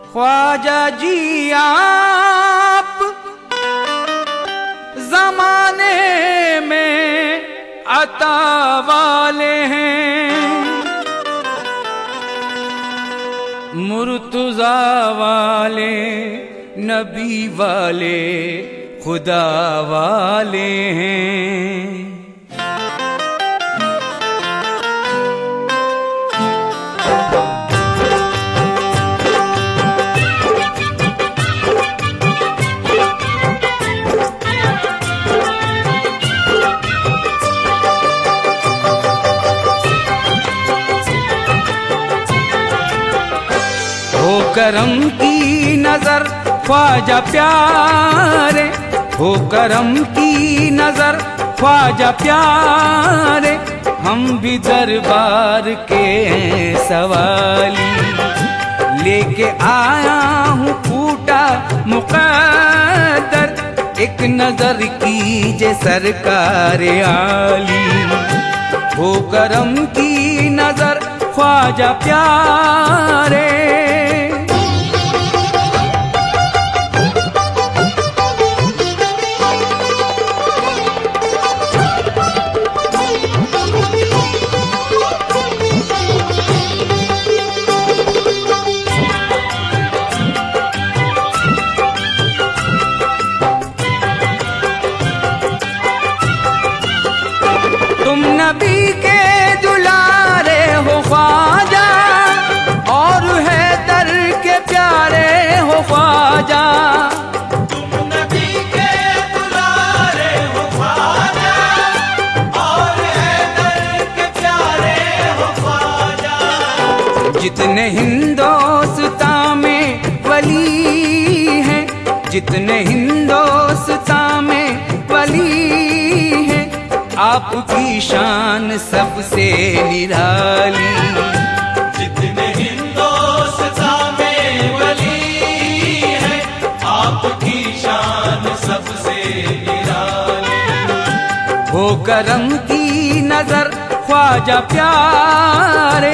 ख्वाजा जी आप जमाने में अता वाले हैं, मुर्तजा वाले, नबी वाले, खुदा वाले हैं। हो करम की नजर ख्वाजा प्यारे, हो करम की नजर ख्वाजा प्यारे, हम भी दरबार के सवाली, लेके आया हूँ फूटा मुक़द्दर, एक नजर कीजे सरकार आली। हो करम की नजर ख्वाजा प्यारे, तुम नबी के दुलारे हो ख्वाजा, और है दर के प्यारे हो ख्वाजा। तुम नबी के दुलारे हो ख्वाजा, और है दर के प्यारे हो ख्वाजा। जितने हिंदोस्तां में वली हैं, जितने हिंदोस्तां में वली हैं, आपकी शान सबसे निराली। जितने हिंदोस्तां में वली है, आपकी शान सबसे निराली। हो करम की नजर ख्वाजा प्यारे,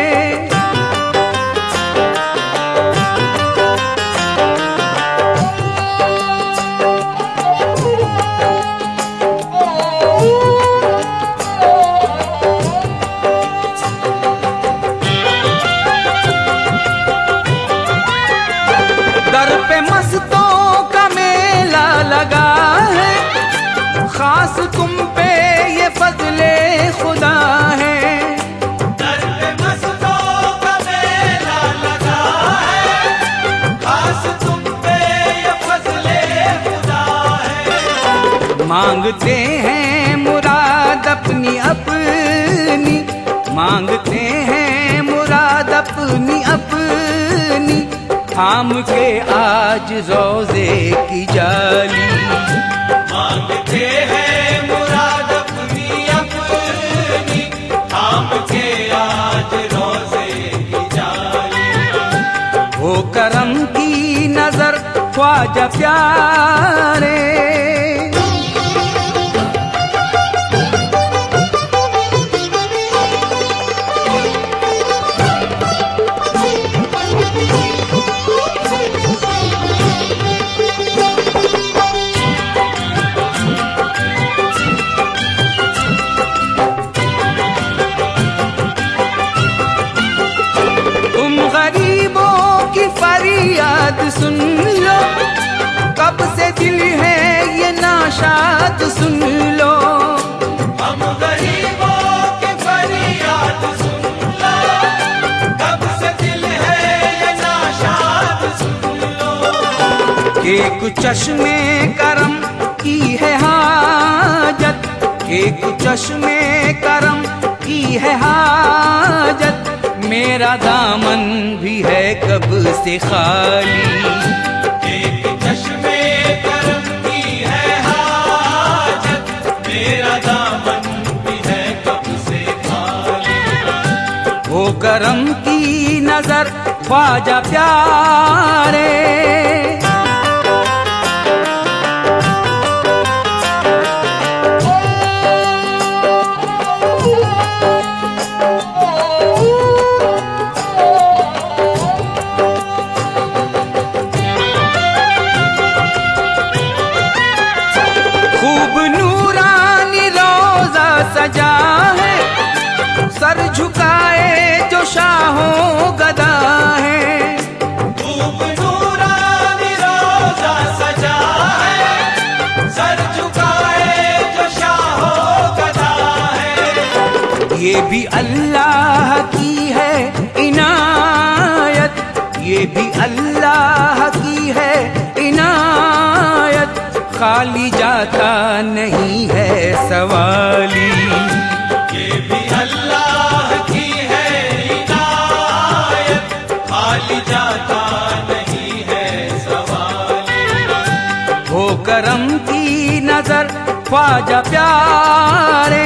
दर पे मस्तों का मेला लगा है, खास तुम पे ये फजले खुदा है। दर पे मस्तों का मेला लगा है, खास तुम पे ये फजले खुदा है। मांगते हैं मुराद अपनी अपनी, मांगते हैं मुराद अपनी अपनी, थाम के आज रोजे की जाली। मांगते हैं मुराद अपनी अपनी, थाम के आज रोजे की जाली। हो करम की नजर ख्वाजा प्यारे, फरियाद सुन लो, कब से दिल है ये नाशाद सुन लो। हम गरीबों की फरियाद सुन लो, कब से दिल है ये नाशाद सुन लो। एक चश्मे करम की है हाजत, एक चश्मे करम की है हाजत, मेरा दामन भी है कब से खाली। एक चश्मे करम की है हाजत, मेरा दामन भी है कब से खाली। हो करम की नजर ख्वाजा प्यारे, झुकाए जो शाहों गदा है। खूब नूरानी रोजा सजा है, सर झुकाए जो शाहों गदा है। ये भी अल्लाह की है इनायत, ये भी अल्लाह की है इनायत, खाली जाता नहीं है सवाली। ये भी अल्लाह की है इनायत, खाली जाता नहीं है सवाली। हो करम की नजर ख्वाजा प्यारे,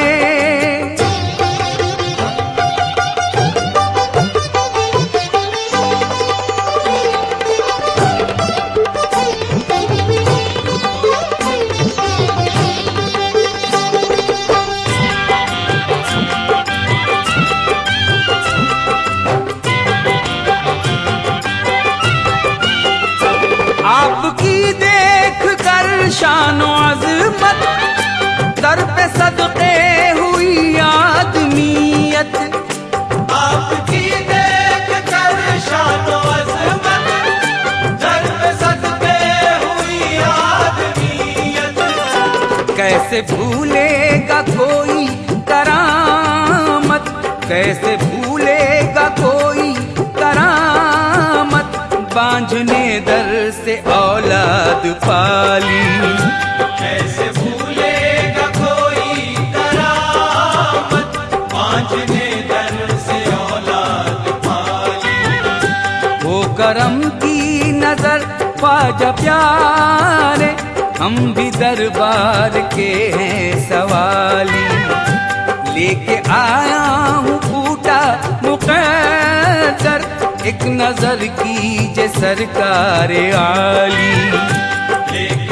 आपकी देख कर शानो अज़मत, दर पे सदके हुई आदमियत। आपकी देख कर शानो अज़मत, दर पे सदके हुई आदमियत। कैसे भूलेगा कोई करामत, कैसे भूलेगा कोई करामत, बांझने दर से औलाद पाली। कैसे भूलेगा कोई करामत, बांझने दर से औलाद पाली। वो करम की नजर ख्वाजा प्यारे, हम भी दरबार के हैं सवाली। लेके आया हूँ फूटा मुक़द्दर, एक नजर कीजिए सरकार आली।